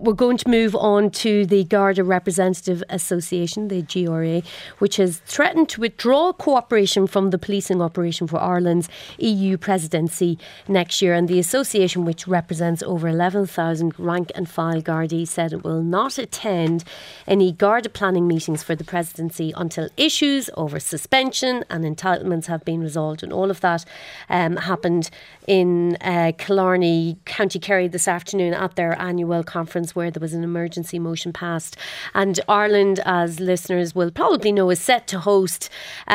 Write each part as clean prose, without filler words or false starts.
we're going to move on to the Garda Representative Association, the GRA, which has threatened to withdraw cooperation from the policing operation for Ireland's EU presidency next year. And the association, which represents over 11,000 rank and file Gardaí, said it will not attend any Garda planning meetings for the presidency until issues over suspension and entitlements have been resolved. And all of that happened in Killarney, County Kerry this afternoon at their annual conference, where there was an emergency motion passed. And Ireland, as listeners will probably know, is set to host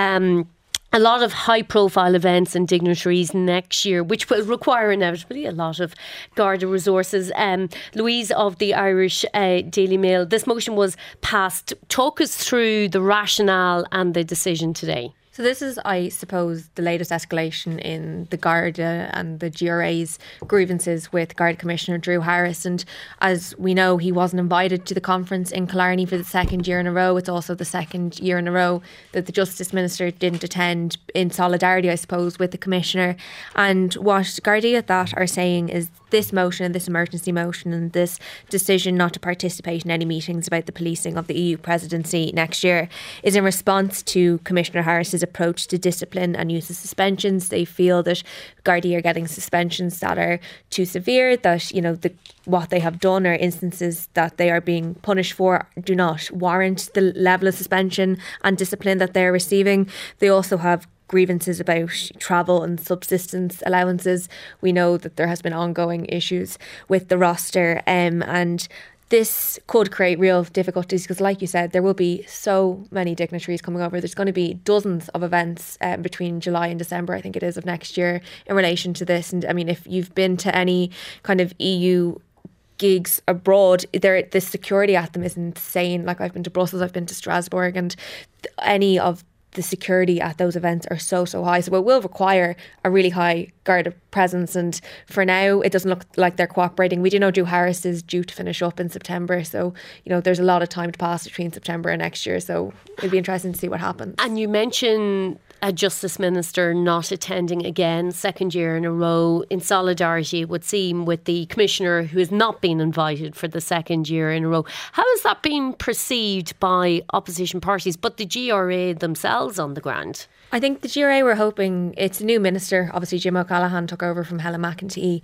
a lot of high-profile events and dignitaries next year, which will require inevitably a lot of Garda resources. Louise of the Irish Daily Mail, this motion was passed. Talk us through the rationale and the decision today. So this is, I suppose, the latest escalation in the Garda and the GRA's grievances with Garda Commissioner Drew Harris. And as we know, he wasn't invited to the conference in Killarney for the second year in a row. It's also the second year in a row that the Justice Minister didn't attend, in solidarity, I suppose, with the Commissioner. And what Gardaí at that are saying is this motion and this emergency motion and this decision not to participate in any meetings about the policing of the EU presidency next year is in response to Commissioner Harris's approach to discipline and use of suspensions. They feel that Gardaí are getting suspensions that are too severe, that, you know, what they have done or instances that they are being punished for do not warrant the level of suspension and discipline that they're receiving. They also have grievances about travel and subsistence allowances. We know that there has been ongoing issues with the roster, and this could create real difficulties because, like you said, there will be so many dignitaries coming over. There's going to be dozens of events between July and December, I think it is, of next year in relation to this. And I mean, if you've been to any kind of EU gigs abroad, the security at them is insane. Like, I've been to Brussels, I've been to Strasbourg, and any of the security at those events are so high. So it will require a really high Garda presence. And for now, it doesn't look like they're cooperating. We do know Drew Harris is due to finish up in September. So, you know, there's a lot of time to pass between September and next year. So it'll be interesting to see what happens. And you mentioned a Justice Minister not attending again, second year in a row, in solidarity, it would seem, with the Commissioner who has not been invited for the second year in a row. How has that been perceived by opposition parties, but the GRA themselves on the ground? I think the GRA were hoping, it's a new minister, obviously Jim O'Callaghan took over from Helen McEntee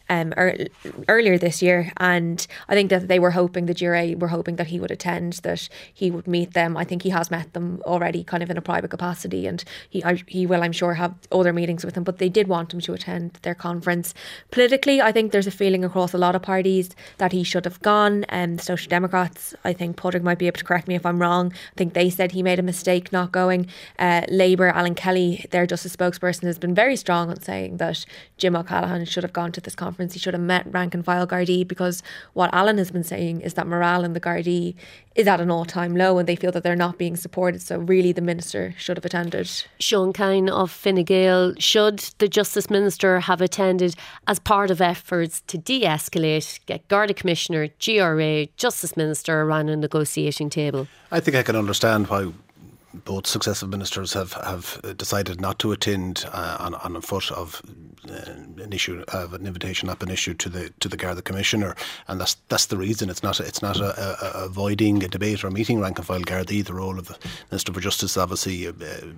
earlier this year, and I think that they were hoping, the GRA were hoping that he would attend, that he would meet them. I think he has met them already kind of in a private capacity, and he will, I'm sure, have other meetings with them, but they did want him to attend their conference. Politically, I think there's a feeling across a lot of parties that he should have gone. The Social Democrats, I think Padraig might be able to correct me if I'm wrong, I think they said he made a mistake not going. Labour, Alan Kelly, their Justice spokesperson, has been very strong on saying that Jim O'Callaghan should have gone to this conference. He should have met rank and file Gardaí, because what Alan has been saying is that morale in the Gardaí is at an all-time low and they feel that they're not being supported. So really the Minister should have attended. Sean Kine of Fine Gael, should the Justice Minister have attended as part of efforts to de-escalate, get Garda Commissioner, GRA, Justice Minister around a negotiating table? I think I can understand why both successive ministers have decided not to attend on a foot of an issue of an invitation not been issued to the Garda Commissioner, and that's the reason. It's not avoiding a debate or meeting rank and file Gardaí. The role of the Minister for Justice, obviously,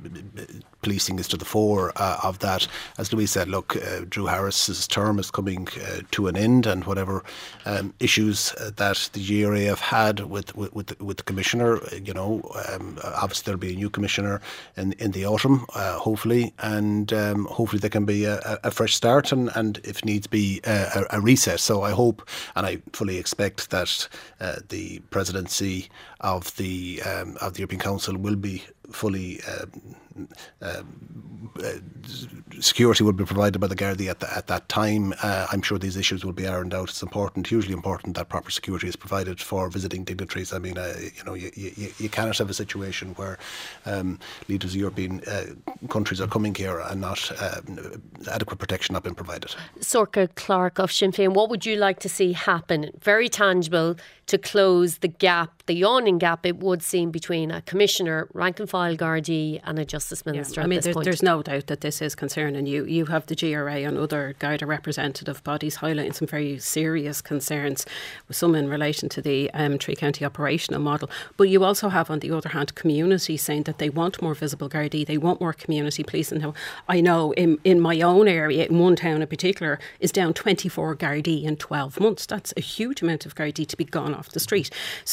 policing is to the fore of that. As Louise said, look, Drew Harris's term is coming to an end, and whatever issues that the GRA have had with the Commissioner, you know, obviously there'll be a new Commissioner in the autumn, hopefully, and hopefully there can be a fresh start and if needs be a reset. So I hope and I fully expect that the presidency of the European Council will be fully security will be provided by the Gardaí at that time. I'm sure these issues will be ironed out. It's important, hugely important, that proper security is provided for visiting dignitaries. I mean, you cannot have a situation where leaders of European countries are coming here and not adequate protection not been provided. Sorcha Clark of Sinn Féin, what would you like to see happen? Very tangible to close the gap, the yawning gap it would seem between a Commissioner, rank and file Gardaí, and a Justice Justice Minister. I mean, at this point. there's no doubt that this is concerning you. You have the GRA and other Garda representative bodies highlighting some very serious concerns, some in relation to the Three County operational model. But you also have, on the other hand, communities saying that they want more visible Gardaí, they want more community policing. Now, I know in my own area, in one town in particular, is down 24 Gardaí in 12 months. That's a huge amount of Gardaí to be gone off the street.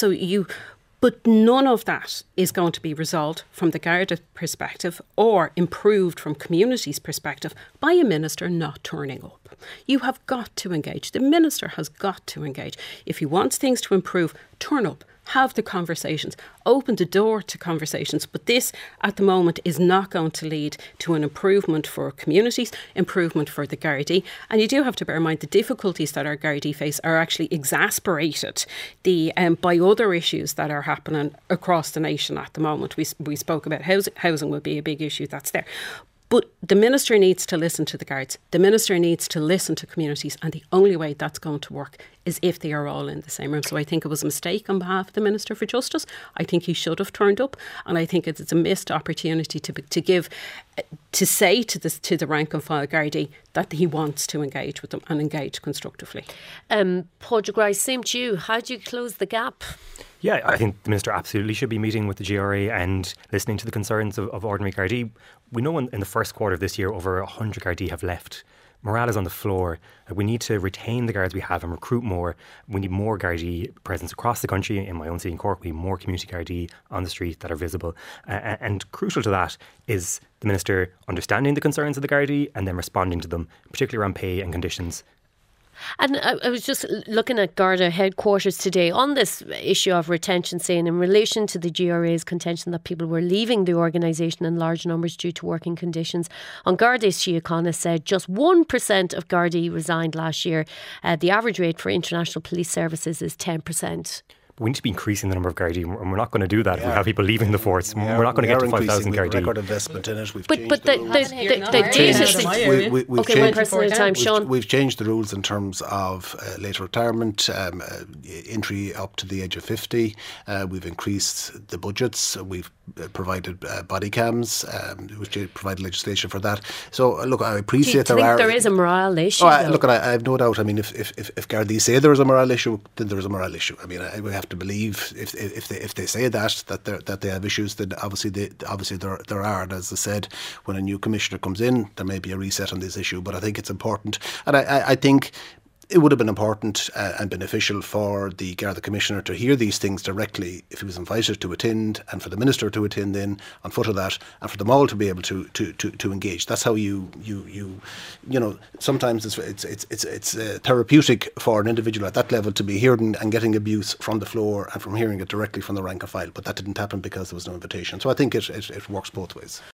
But none of that is going to be resolved from the Garda perspective or improved from community's perspective by a minister not turning up. You have got to engage. The minister has got to engage. If he wants things to improve, turn up. Have the conversations, open the door to conversations. But this, at the moment, is not going to lead to an improvement for communities, improvement for the Gardaí. And you do have to bear in mind the difficulties that our Gardaí face are actually exasperated by other issues that are happening across the nation at the moment. We spoke about housing will be a big issue that's there. But the minister needs to listen to the guards. The minister needs to listen to communities. And the only way that's going to work is if they are all in the same room. So I think it was a mistake on behalf of the Minister for Justice. I think he should have turned up. And I think it's a missed opportunity to say to the rank and file Gardaí that he wants to engage with them and engage constructively. Padraig Rice, same to you. How do you close the gap? Yeah, I think the Minister absolutely should be meeting with the GRA and listening to the concerns of ordinary Gardaí. We know in the first quarter of this year, over 100 Gardaí have left. Morale is on the floor. We need to retain the guards we have and recruit more. We need more Gardaí presence across the country. In my own city in Cork, we need more community Gardaí on the street that are visible. And crucial to that is the Minister understanding the concerns of the Gardaí and then responding to them, particularly around pay and conditions. And I was just looking at Garda headquarters today on this issue of retention, saying in relation to the GRA's contention that people were leaving the organisation in large numbers due to working conditions. On Garda, Síochána said just 1% of Gardaí resigned last year. The average rate for international police services is 10%. We need to be increasing the number of Gardaí, and we're not going to do that if we have people leaving the force. We're not going to get to 5,000 Gardaí. Record investment in it. We've changed the rules in terms of late retirement, entry up to the age of 50. We've increased the budgets. We've provided body cams. We've provided legislation for that. So look, I appreciate there is a morale issue. Look, I have no doubt. I mean, if Gardaí say there is a morale issue, then there is a morale issue. I mean, we have to believe if they say that they have issues, then obviously there are. And as I said, when a new commissioner comes in, there may be a reset on this issue. But I think it's important, and I think it would have been important and beneficial for the Garda Commissioner to hear these things directly if he was invited to attend, and for the Minister to attend in on foot of that, and for them all to be able to engage. That's how you know, sometimes it's therapeutic for an individual at that level to be hearing and getting abuse from the floor and from hearing it directly from the rank and file. But that didn't happen because there was no invitation. So I think it works both ways.